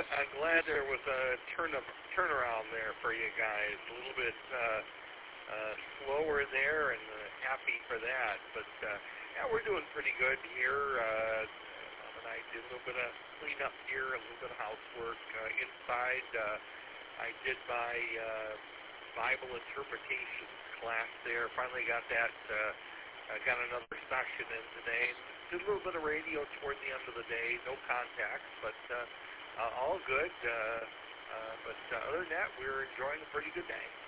I'm glad there was a turnaround there for you guys. A little bit slower there, and happy for that. But yeah, we're doing pretty good here. Mom and I did a little bit of cleanup here, a little bit of housework inside. I did my Bible interpretation class there. Finally got that. Got another session in today. Did a little bit of radio toward the end of the day. No contacts, but all good. But other than that, we're enjoying a pretty good day.